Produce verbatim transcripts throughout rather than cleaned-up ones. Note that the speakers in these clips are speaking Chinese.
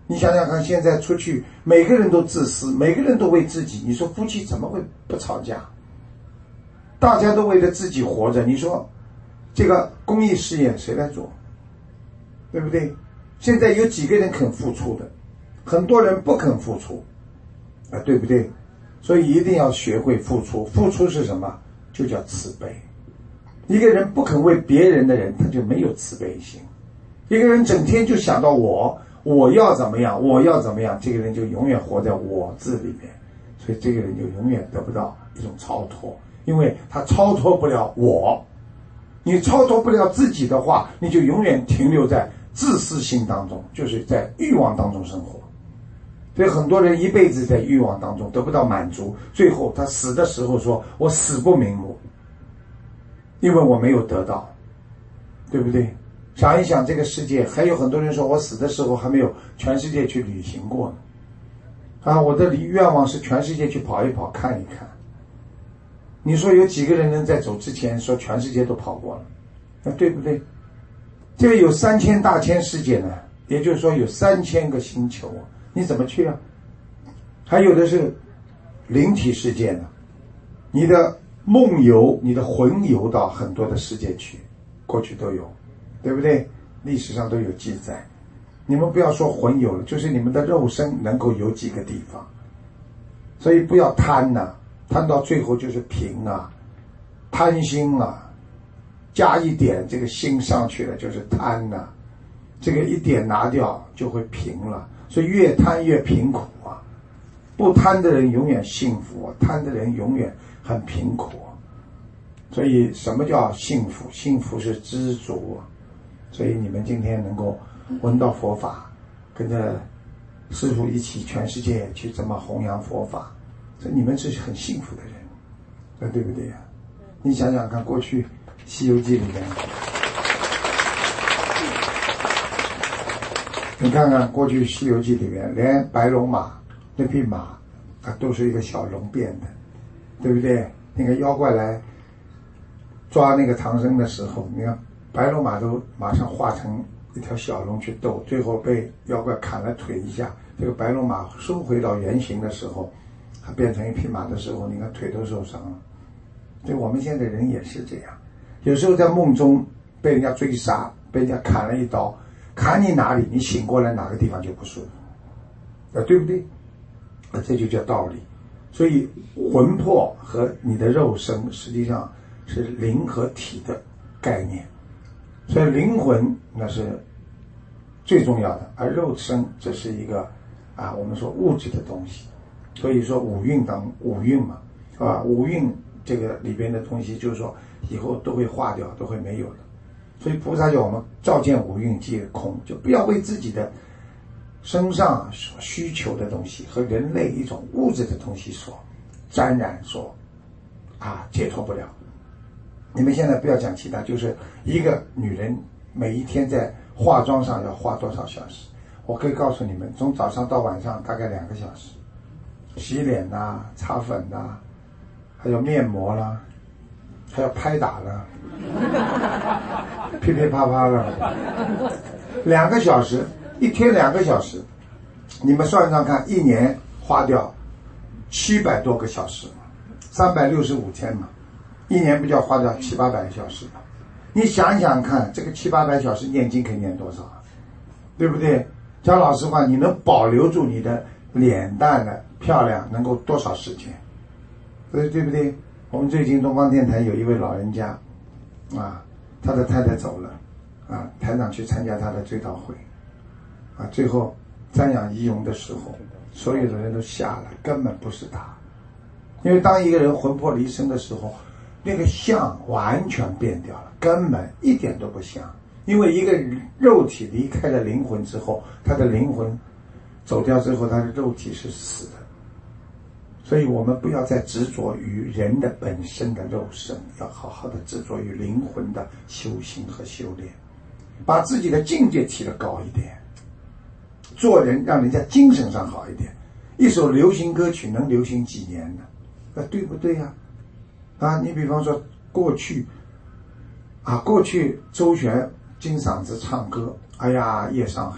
你想想看，现在出去每个人都自私，每个人都为自己，你说夫妻怎么会不吵架？大家都为了自己活着，你说这个公益事业谁来做？对不对？现在有几个人肯付出的？很多人不肯付出啊，对不对？所以一定要学会付出。付出是什么？就叫慈悲。一个人不肯为别人的人，他就没有慈悲心。一个人整天就想到我，我要怎么样，我要怎么样，这个人就永远活在我字里面，所以这个人就永远得不到一种超脱，因为他超脱不了我。你超脱不了自己的话，你就永远停留在自私心当中，就是在欲望当中生活。所以很多人一辈子在欲望当中得不到满足，最后他死的时候说我死不瞑目，因为我没有得到，对不对？想一想这个世界，还有很多人说我死的时候还没有全世界去旅行过呢啊，我的愿望是全世界去跑一跑看一看。你说有几个人能在走之前说全世界都跑过了，那对不对？这个有三千大千世界呢，也就是说有三千个星球啊，你怎么去啊？还有的是灵体世界呢，你的梦游，你的魂游到很多的世界去，过去都有，对不对？历史上都有记载。你们不要说魂游了，就是你们的肉身能够有几个地方。所以不要贪呐、啊，贪到最后就是贫啊，贪心啊，加一点这个心上去了就是贪呐、啊，这个一点拿掉就会贫了。所以越贪越贫苦啊，不贪的人永远幸福啊，贪的人永远很贫苦啊。所以什么叫幸福？幸福是知足啊。所以你们今天能够闻到佛法，跟着师父一起全世界去这么弘扬佛法，所以你们是很幸福的人，对不对呀、啊？你想想看，过去《西游记》里面，你看看过去《西游记》里面，连白龙马那匹马，它都是一个小龙变的，对不对？那个妖怪来抓那个唐僧的时候，你看白龙马都马上化成一条小龙去斗，最后被妖怪砍了腿一下，这个白龙马收回到原形的时候，它变成一匹马的时候，你看腿都受伤了。所以我们现在人也是这样，有时候在梦中被人家追杀，被人家砍了一刀，砍你哪里，你醒过来哪个地方就不舒服，啊，对不对？啊，这就叫道理。所以魂魄和你的肉身实际上是灵和体的概念，所以灵魂那是最重要的，而肉身这是一个啊，我们说物质的东西。所以说五蕴当五蕴嘛，啊，五蕴这个里边的东西，就是说以后都会化掉，都会没有了。所以菩萨叫我们照见五蕴皆空，就不要为自己的身上所需求的东西和人类一种物质的东西所沾染，所啊解脱不了。你们现在不要讲其他，就是一个女人每一天在化妆上要花多少小时？我可以告诉你们，从早上到晚上大概两个小时，洗脸呐、啊、擦粉呐、啊，还有面膜啦，还要拍打啦，噼噼啪啪了，两个小时，一天两个小时，你们算算看，一年花掉七百多个小时，三百六十五天嘛，一年不就要花掉七八百个小时嘛？你想想看，这个七八百小时念经可以念多少啊？对不对？讲老实话，你能保留住你的脸蛋的漂亮，能够多少时间？对对不对？我们最近东方电台有一位老人家，啊，他的太太走了，啊，台长去参加他的追悼会，啊，最后瞻仰遗容的时候，所有的人都吓了，根本不是他，因为当一个人魂魄离身的时候，那个相完全变掉了，根本一点都不像。因为一个肉体离开了灵魂之后，他的灵魂走掉之后，他的肉体是死的。所以我们不要再执着于人的本身的肉身，要好好的执着于灵魂的修行和修炼，把自己的境界提得高一点，做人让人家精神上好一点。一首流行歌曲能流行几年呢？啊，对不对呀、啊？啊，你比方说过去啊，过去周璇金嗓子唱歌，哎呀，夜上海了，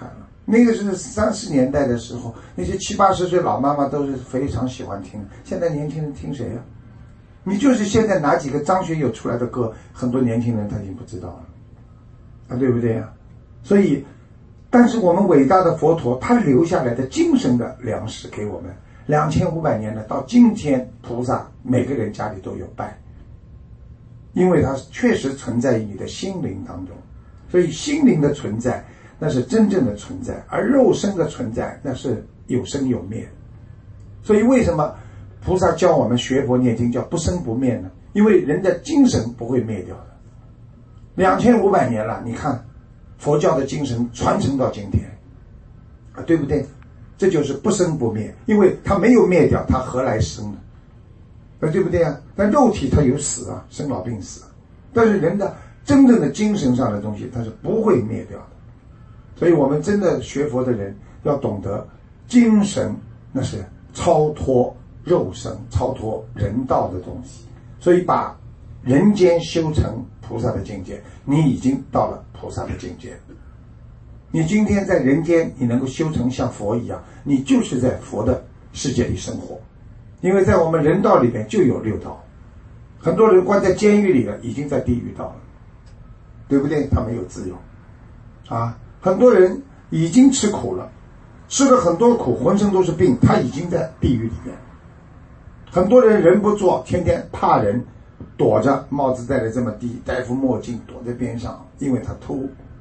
那个是三十年代的时候，那些七八十岁老妈妈都是非常喜欢听。现在年轻人听谁啊？你就是现在哪几个张学友出来的歌，很多年轻人他已经不知道了，啊，对不对啊？所以，但是我们伟大的佛陀，他留下来的精神的粮食给我们，两千五百年了，到今天菩萨每个人家里都有拜，因为它确实存在于你的心灵当中，所以心灵的存在那是真正的存在，而肉身的存在那是有生有灭。所以为什么菩萨教我们学佛念经叫不生不灭呢？因为人的精神不会灭掉的。两千五百年了，你看佛教的精神传承到今天啊，对不对？这就是不生不灭，因为它没有灭掉，它何来生呢？啊，对不对啊？但肉体它有死啊，生老病死啊，但是人的真正的精神上的东西它是不会灭掉的。所以我们真的学佛的人要懂得精神那是超脱肉身，超脱人道的东西，所以把人间修成菩萨的境界，你已经到了菩萨的境界。你今天在人间你能够修成像佛一样，你就是在佛的世界里生活。因为在我们人道里面就有六道，很多人关在监狱里了，已经在地狱道了，对不对？他没有自由啊。很多人已经吃苦了，吃了很多苦，浑身都是病，他已经在地狱里面。很多人人不做，天天怕人，躲着，帽子戴得这么低，戴副墨镜躲在边上，因为他偷